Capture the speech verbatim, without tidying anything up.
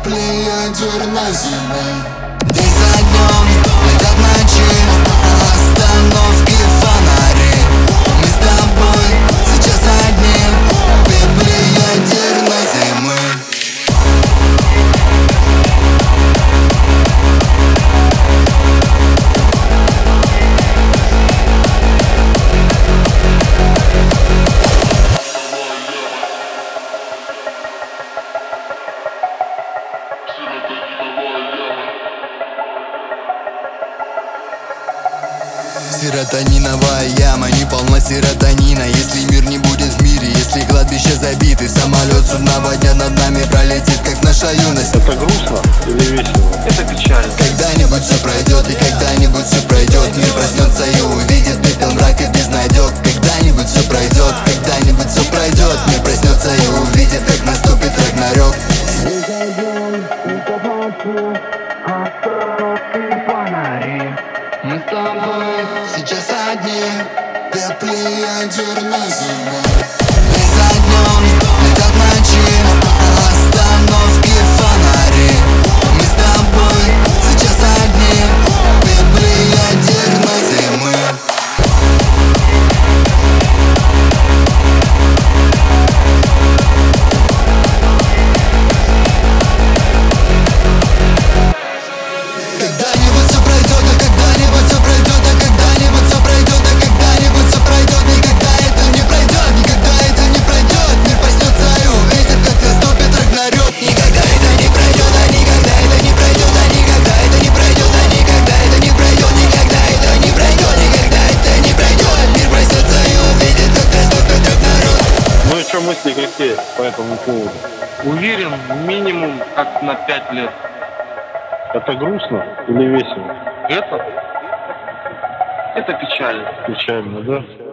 Теплее черноземы. День за днем летят ночи, остановки, фонари. Мы с тобой сейчас одни, теплее черноземы. Серотониновая яма, не полна серотонина. Если мир не будет в мире, если кладбище забиты, самолет судного дня над нами пролетит, как наша юность. Это грустно или весело? Это печально. Когда-нибудь все пройдет, и когда-нибудь все пройдет. Мир проснется и увидит пепел, мрак и безнадег. Когда-нибудь все пройдет, когда-нибудь все пройдет. Мир проснется и увидит, как наступит Рагнарёк. Мы с тобой сейчас одни, теплее черноземы. День за днем летят ночи, остановки, фонари. Мы с тобой сейчас одни, теплее черноземы. Когда-нибудь все пройдет, а когда-нибудь все пройдет, а когда-нибудь все пройдет, а когда-нибудь все пройдет. Никогда это не пройдет, никогда это не пройдет. Мир проснется и увидит, как наступит Рагнарёк. Никогда это не пройдет, а никогда это не пройдет, а никогда это не пройдет, а никогда это не пройдет, никогда это не пройдет, никогда это не пройдет. Мир проснется и увидит, как наступит Рагнарёк. Ну и что мысли какие по этому поводу? Уверен, минимум как на пять лет. Это грустно или весело? Это? Это печально. Печально, да?